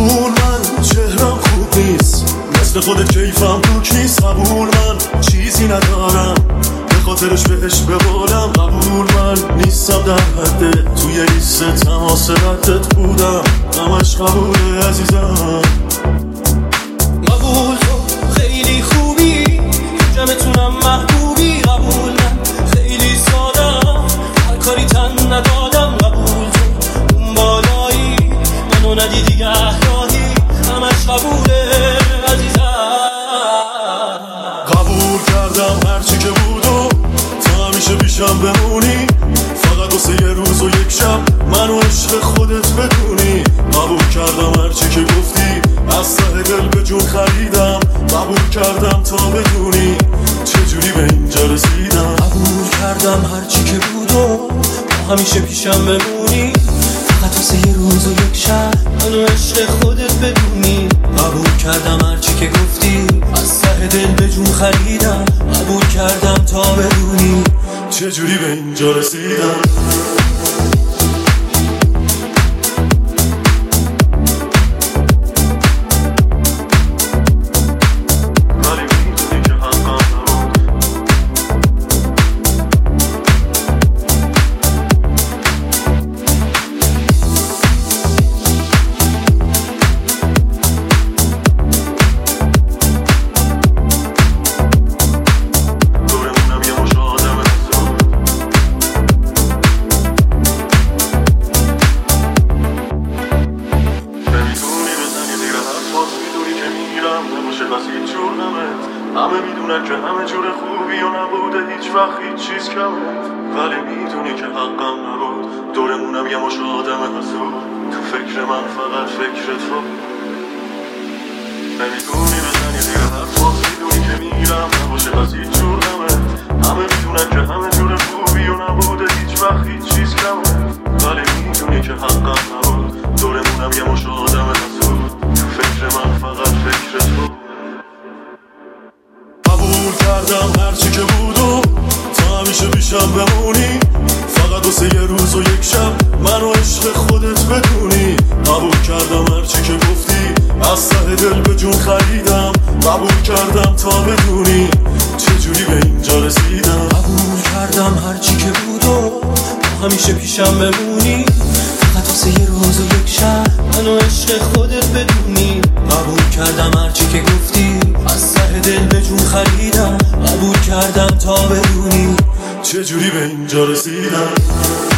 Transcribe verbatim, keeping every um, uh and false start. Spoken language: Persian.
قبول من چهرم خوب نیست، مثل خودت کیفم دوک نیست. قبول من چیزی ندارم به خاطرش بهش ببالم. قبول من نیستم در حده، توی لیست تماس ردت بودم، همش قبوله عزیزم. قبول تو خیلی خوبی، جمعتونم محبوبی. قبول من خیلی سادم، هر کاری تن ندادم. قبول تو اون بالایی، منو ندیدی گهراهی، همش قبوله عزیزم. قبول کردم هرچی که بود و تو همیشه پیشم بمونی، فقط واسه یه روز و یک شب منو عشق خودت بدونی. قبول کردم هرچی که گفتی، از ته دل به جون خریدم. قبول کردم تا بدونی چجوری به اینجا رسیدم. قبول کردم هرچی که بود و تو همیشه پیشم بمونی، فقط واسه یه روز و یک شب منو عشق خودت بدونی. قبول کردم هرچی که گفتی، از ته دل به جون خریدم. قبول کردم تا بدونی چجوری به اینجا رسیدم. همه میدونن که همه جور خوبی و نبوده هیچ وقت هیچ چیز کمه، ولی میدونی که حقم نبود. دورمونم یه مش آدم حسود، تو فکر من فقط فکرت رو. نمیتونی بزنی زیر حرفات، میدونی که میرم نباشه پس هیچ جور نمه. همه میدونن که همه جور خوبی و نبوده هیچ وقت هیچ چیز کمه، ولی میدونی که حقم نبود. دورمونم یه مش آدم حسود، تو فکر من فقط فکرت رو. قبول کردم هرچی که بود و تو همیشه پیشم بمونی، فقط واسه یه روز و یک شب منو عشق خودت بدونی. قبول کردم هرچی که گفتی، از ته دل به جون خریدم. قبول کردم تا بدونی چجوری به اینجا رسیدم. قبول کردم هرچی که بود و تو همیشه پیشم بمونی، فقط واسه یه روز و یک شب منو عشق خودت بدونی. قبول کردم هرچی که گفتی، از ته دل به جون خریدم. قبول کردم تا بدونی چجوری به اینجا رسیدم.